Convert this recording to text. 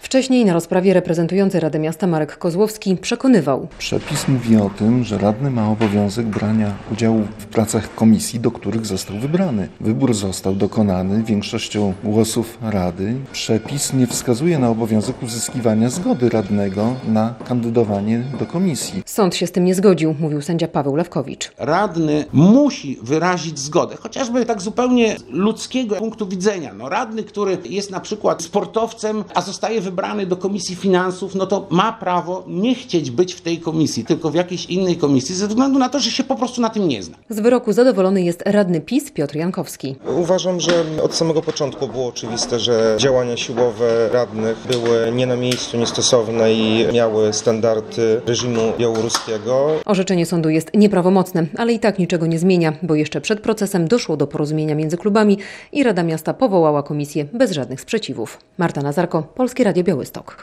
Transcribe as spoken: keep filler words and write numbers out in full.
Wcześniej na rozprawie reprezentujący Radę Miasta Marek Kozłowski przekonywał. Przepis mówi o tym, że radny ma obowiązek brania udziału w pracach komisji, do których został wybrany. Wybór został dokonany większością głosów Rady. Przepis nie wskazuje na obowiązek uzyskiwania zgody radnego na kandydowanie do komisji. Sąd się z tym nie zgodził, mówił sędzia Paweł Lewkowicz. Radny musi wyrazić zgodę, chociażby tak zupełnie ludzkiego punktu widzenia. No, radny, który jest na przykład sportowcem, a zostaje wybrany do Komisji Finansów, no to ma prawo nie chcieć być w tej komisji, tylko w jakiejś innej komisji, ze względu na to, że się po prostu na tym nie zna. Z wyroku zadowolony jest radny PiS Piotr Jankowski. Uważam, że od samego początku było oczywiste, że działania siłowe radnych były nie na miejscu, niestosowne i miały standardy reżimu białoruskiego. Orzeczenie sądu jest nieprawomocne, ale i tak niczego nie zmienia, bo jeszcze przed procesem doszło do porozumienia między klubami i Rada Miasta powołała komisję bez żadnych sprzeciwów. Marta Nazarko, Polskie Radio Białystok.